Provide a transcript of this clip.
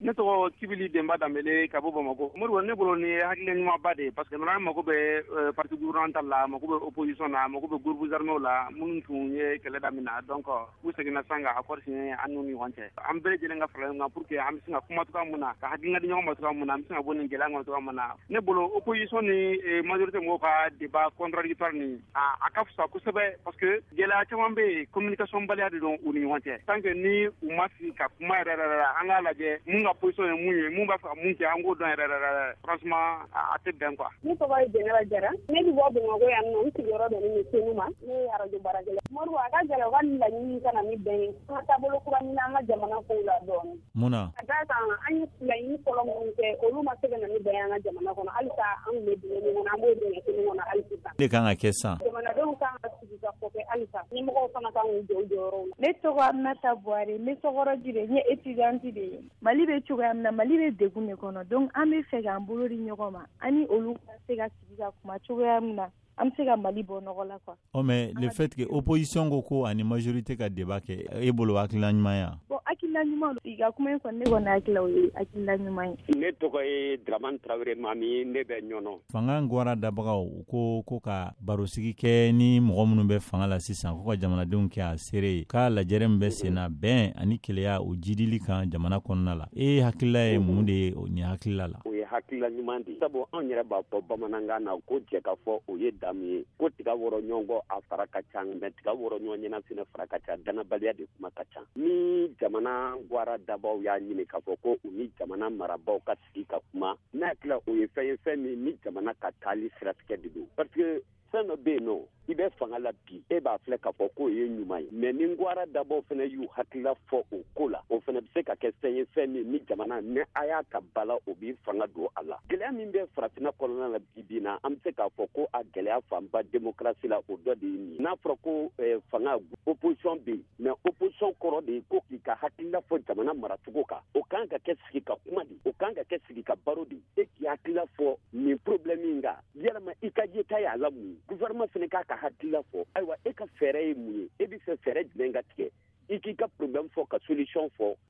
ne tɔgɔ Kibili Denba Dambele ka bɔ Bamakɔ. Modibo ne bolo ni hakilina ɲumanba de parce que nana mako bɛ parti gouvernemental la, mako bɛ opposition na, mako bɛ groupes armés la, minnu tun ye kɛlɛ daminɛ donc u seginna san ka accord signé an n'u ni ɲɔgɔn cɛ. An bɛɛ lajɛlen ka fara ɲɔgɔn kan pour que an bɛ se ka kuma cogoya mun na, ka hakilina di ɲɔgɔn ma cogoya mun na, an bɛ se ka bɔ nin gɛlɛya kɔnɔ cogoya mun na. Ne bolo opposition ni majorité mɔgɔw ka débat contradictoire ni a ka fisa kosɛbɛ parce que gɛlɛya caman bɛ yen communication baliya de don u ni ɲɔgɔn cɛ. Tant que ni u ma sigi ka kuma yɛrɛ an k'a lajɛ mun ka position ye mun ye, mun b'a fɛ ka mun kɛ an k'o dɔn yɛrɛ franchement a tɛ bɛn quoi. Ne tɔgɔ ye Jɛnɛba Jara, ne bɛ bɔ Bamakɔ yan nɔ, n sigiyɔrɔ bɛnnen bɛ Senu ma, ne ye radio baarakɛla. Modibo a ka gɛlɛn u ka nin laɲini kana ni bɛn ye, an ka taabolo kura ɲini an ka jamana kow la dɔɔnin. Mun na? Ka d'a kan an ye laɲini fɔlɔ minnu kɛ olu ma se ka na ni bɛn ye an ka jamana kɔnɔ, halisa an kun bɛ dingɛ min kɔnɔ an b'o dingɛ kelen kɔnɔ hali sisan. De kan ka kɛ san. Jamanadenw kan ka sigi ka fɔ kɛ halisa ɲɛmɔgɔw fana kan k'u jɔ u jɔyɔrɔw la. Ne tɔgɔ Aminata Buhari, n bɛ Sɔkɔrɔji de, n ye étudiante de ye. Mali bɛ cogoya min na, Mali bɛ degun de kɔnɔ, donc an bɛ fɛ k'an bolo di ɲɔgɔn ma, an ni olu ka se ka sigi ka kuma cogoya min na, an bɛ se ka Mali bɔ nɔgɔ la quoi. Oh mais le fait que opposition ko ani majorité ka débat kɛ e bolo hakilina ɲuman ya? Bon hakilina ɲuman i ka kuma in kɔni ne kɔni hakilila o ye hakilina ɲuman ye. Ne tɔgɔ ye Dramane Traoré Mami, ne bɛ ɲɔnɔ. Fanga gwara dabagaw ko ka barosigi kɛ ni mɔgɔ minnu bɛ fanga la sisan ko ka jamanadenw kɛ a seere k'a lajɛrɛ min bɛ sen na bɛn ani keleya o jidili kan jamana kɔnɔna la. E hakilila ye mun de ye ni hakilila la? O ye hakilila ɲuman de. Sabu anw yɛrɛ b'a fɔ bamanankan na ko jɛ ka fɔ o ye damu ye. Ko tiga wɔrɔ ɲɔgɔn a fara ka ca mais tiga wɔrɔ ɲɔgɔn ɲɛna fana fara ka ca, danabaliya de kuma ka ca. Ni jamana gwara dabaw y'a ɲini k'a fɔ ko u ni jamana marabaw ka sigi ka kuma, n'a tila o ye fɛn ye fɛn min ni jamana ka taali siratigɛ de don. Parce que fɛn dɔ bɛ yen nɔ i bɛ fanga la bi e b'a filɛ k'a fɔ k'o ye ɲuman ye mais ni gwara dabaw fana y'u hakilila fɔ o ko la o fana bɛ se ka kɛ fɛn ye fɛn min ni jamana ni a y'a ta bala o bɛ fanga don a la. Gɛlɛya min bɛ farafinna kɔnɔna la bi bi na an bɛ se k'a fɔ ko a gɛlɛya fanba démocratie la o dɔ de ye nin ye. N'a fɔra ko fanga opposition bɛ yen mais opposition kɔrɔ de ye ko k'i ka hakilila fɔ jamana maracogo kan o kan ka kɛ sigi ka kuma de o kan ka kɛ sigi ka baro de e k'i hakilila fɔ nin problème in kan yalama i ka yeta y'a la mun ye gouvernement fana k'a ka hakilila fɔ ayiwa e ka fɛɛrɛ ye mun ye e bɛ fɛ fɛɛrɛ jumɛn ka tigɛ i k'i ka problème fɔ ka solution fɔ